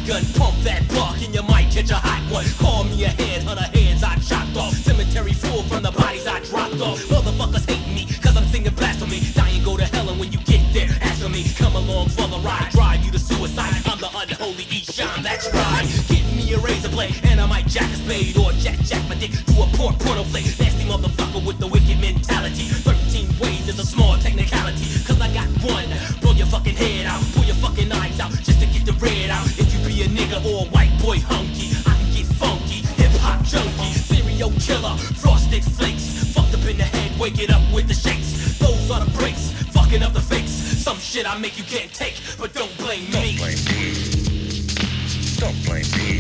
shotgun, pump that block, and you might catch a hot one. Call me a headhunter, heads I chopped off. Cemetery full from the bodies I dropped off. Motherfuckers hate me, cause I'm singing blasphemy. Dying go to hell, and when you get there, ask for me. Come along for the ride, drive you to suicide. I'm the unholy Esham, that's right. Get me a razor blade, and I might jack a spade. Or jack my dick to a porno plate. Nasty motherfucker with the wicked mentality. 13 ways is a small technicality. Cause I got one, blow your fucking head out. Pull your fucking eyes out, just to get the red out. If you be a nigga or a white boy hunky, I can get funky, hip-hop junkie. Serial killer, frosted flakes. Fucked up in the head, wake it up with the shakes. Those are the breaks, fucking up the fakes. Some shit I make you can't take, but don't blame me. Don't blame me. Don't blame me.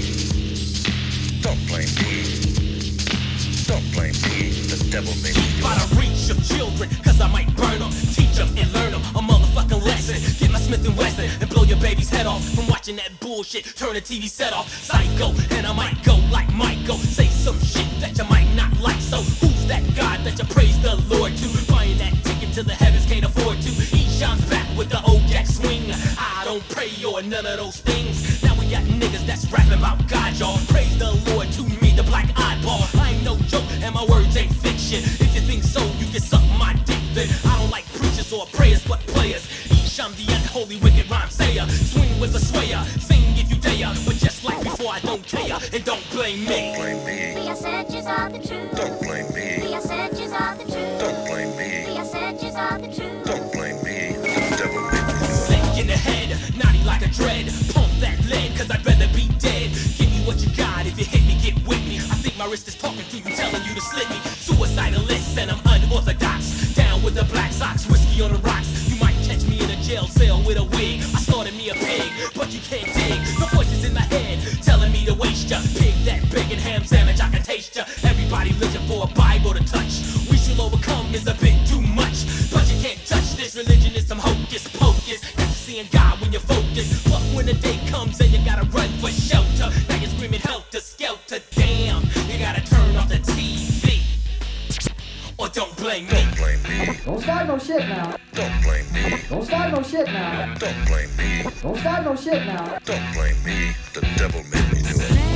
Don't blame me. Don't blame me. The devil made me do it. By the reach of children, cause I might burn them, teach them and learn them a motherfucking lesson. Get my Smith & Wesson and blow your baby's head off from watching that bullshit. Turn the TV set off, psycho, and I might go like Michael. Say some shit that you might not like. So who's that God that you praise the Lord to? Buying that ticket to the heavens can't afford to. Esham's back with the old jack swing. I don't pray or none of those things. Now we got niggas that's rapping about God, y'all. Praise the Lord to me, the black eyeball. I ain't no joke and my words ain't fiction. If you think so, you can suck my dick then. I don't like preachers or prayers, but players. Esham the unholy wicked rhyme sayer. Swing with a swayer, sing if you dare. But just like before, I don't care. And don't blame me. Don't blame me. The messages are the truth. Don't blame me. The messages are the truth. Don't blame me. The messages are the truth. Don't blame me. The devil made me do it. Slick in the head, naughty like a dread. Pump that lead, cause I'd rather be dead. Give me what you got, if you hit me, get with me. I think my wrist is talking to you, telling you to slit me. Suicidalist, and I'm unorthodox. Down with the black socks, whiskey on the rocks. You might catch me in a jail cell with a wig. I started me a pig, but you can't dig. The voices in my head, telling me to waste ya. Pig that bacon ham sandwich, I can taste ya. Everybody looking for a Bible to touch. We shall overcome is a bit too much. But you can't touch this, religion is some hocus pocus. You're seeing God when you focus. But when the day comes and you gotta run for shelter, now you're screaming helter skelter. Damn, you gotta turn off the TV. Or don't blame me. Don't blame me. Don't start no shit now. Don't blame me. Don't start no shit now. Don't blame me. Don't start no shit now. Don't blame me. The devil made me do it.